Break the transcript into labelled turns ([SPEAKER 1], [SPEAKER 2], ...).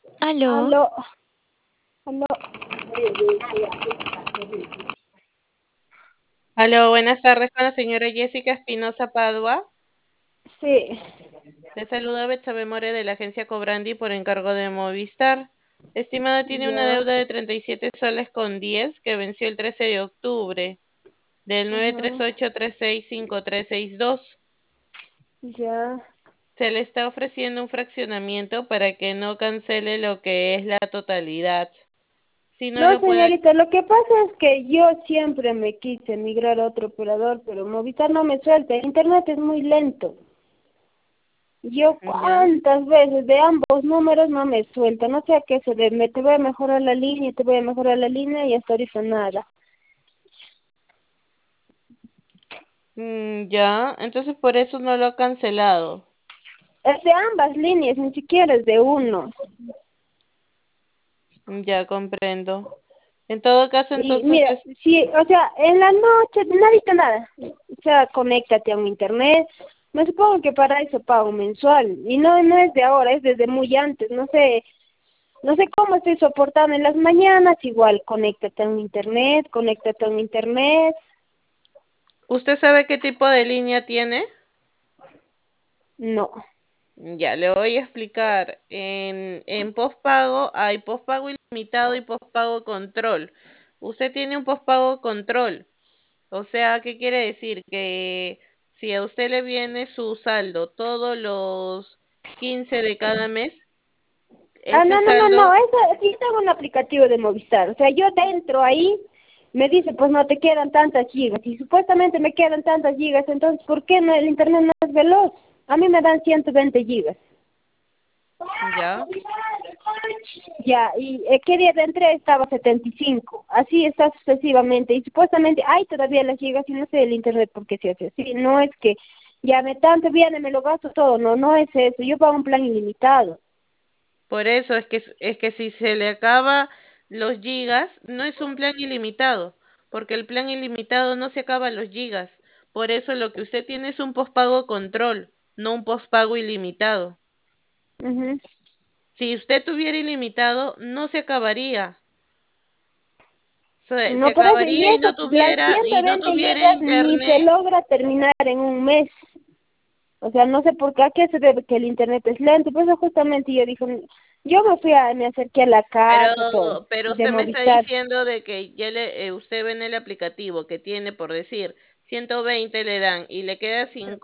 [SPEAKER 1] Aló,
[SPEAKER 2] Aló, aló,
[SPEAKER 3] Aló, buenas tardes con la señora Jessica Espinosa Padua.
[SPEAKER 2] sí,
[SPEAKER 3] Le saluda Betsabe More de la agencia Cobrandi por encargo de Movistar. Estimada, tiene una
[SPEAKER 2] ya,
[SPEAKER 3] deuda de 37 soles con 10 que venció el 13 de octubre del
[SPEAKER 2] ajá,
[SPEAKER 3] 938365362.
[SPEAKER 2] ya.
[SPEAKER 3] Se le está ofreciendo un fraccionamiento para que no cancele lo que es la totalidad. Si no
[SPEAKER 2] No,
[SPEAKER 3] lo puede.
[SPEAKER 2] señorita, lo que pasa es que yo siempre me quise migrar a otro operador, pero Movistar no me suelta. El internet es muy lento. Yo
[SPEAKER 3] Ya.
[SPEAKER 2] cuántas veces de ambos números no me suelta. No sé a qué se debe. Te voy a mejorar la línea, te voy a mejorar la línea y hasta ahorita nada.
[SPEAKER 3] Ya, entonces por eso no lo ha cancelado.
[SPEAKER 2] Es de ambas líneas, ni siquiera es de uno.
[SPEAKER 3] Ya comprendo. En todo caso,
[SPEAKER 2] Y
[SPEAKER 3] entonces
[SPEAKER 2] mira, sí, o sea, en la noche nadie te nada. O sea, conéctate a un internet. Me supongo que para eso pago mensual. Y no es de ahora, es desde muy antes. No sé cómo estoy soportando en las mañanas. Igual, conéctate a un internet, conéctate a un internet.
[SPEAKER 3] ¿usted sabe qué tipo de línea tiene?
[SPEAKER 2] No.
[SPEAKER 3] Ya, le voy a explicar. En postpago hay postpago ilimitado y postpago control. Usted tiene un postpago control. O sea, ¿qué quiere decir? Que si a usted le viene su saldo todos los 15 de cada mes,
[SPEAKER 2] Ah,
[SPEAKER 3] ese
[SPEAKER 2] no.
[SPEAKER 3] saldo.
[SPEAKER 2] Eso sí tengo un aplicativo de Movistar. O sea, yo dentro ahí me dice, pues no te quedan tantas gigas. Y supuestamente me quedan tantas gigas, entonces, ¿por qué no el internet no es veloz? A mí me dan 120 gigas.
[SPEAKER 3] Ya.
[SPEAKER 2] Ya, y ¿qué día de entré? Estaba 75. Así está sucesivamente. Y supuestamente hay todavía las gigas y no sé el internet por qué se hace así. No es que llame tanto, viene, me lo gasto todo. No es eso. Yo pago un plan ilimitado.
[SPEAKER 3] Por eso es que si se le acaba los gigas, no es un plan ilimitado, porque el plan ilimitado no se acaba los gigas. Por eso lo que usted tiene es un pospago control, no un pospago ilimitado.
[SPEAKER 2] Ujú.
[SPEAKER 3] Si usted tuviera ilimitado, no se acabaría. Se
[SPEAKER 2] No, por eso, y
[SPEAKER 3] acabaría y
[SPEAKER 2] eso,
[SPEAKER 3] no
[SPEAKER 2] las
[SPEAKER 3] tuviera, y no
[SPEAKER 2] 120
[SPEAKER 3] tuviera
[SPEAKER 2] gigas ni se
[SPEAKER 3] internet.
[SPEAKER 2] logra terminar en un mes. O sea, no sé por qué, a qué se debe que el internet es lento. Por eso justamente yo dije, yo me acerqué a la
[SPEAKER 3] Pero,
[SPEAKER 2] casa, todo,
[SPEAKER 3] pero
[SPEAKER 2] de
[SPEAKER 3] usted me está
[SPEAKER 2] Movistar.
[SPEAKER 3] diciendo de que usted ve en el aplicativo que tiene, por decir, 120 le dan y le queda 50.